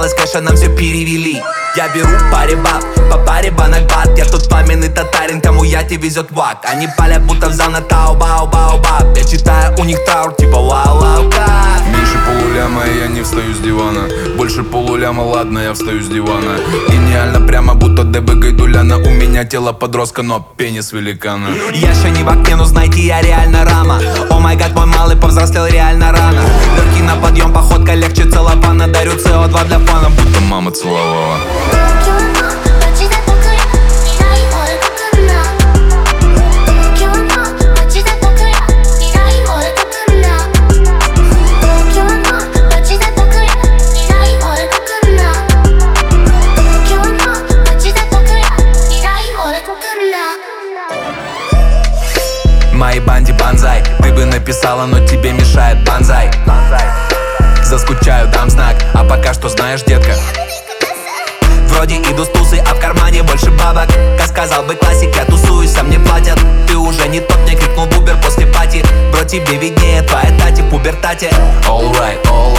осталось, кэша нам все перевели. Я беру паре баб, по паре банок бат. Я тот пламенный татарин, кому яти везет вак. Они палят, будто в зал на тау-бау-бау-баб. Я читаю у них траур, типа вау-вау-ка. Меньше полуляма, и я не встаю с дивана. Больше полуляма, ладно, я встаю с дивана. Гениально, прямо будто ДБ Гайдуляна. У меня тело подростка, но пенис великана. Я еще не в окне, но знайте, я реально рама. О май гад, мой малый повзрослел реально рано. Легкий на подъем, походка легче целлофана. Дарю CO2 для фана, будто мама целовала. Моей банде банзай. Ты бы написала, но тебе мешает банзай. Заскучаю, дам знак. А пока что знаешь, детка, вроде иду с тусы, а в кармане больше бабок. Как сказал бы классик, я тусуюсь, а мне платят. Ты уже не тот, мне крикнул в Uber после пати. Бро, тебе виднее, твоя тати в пубертате. All right,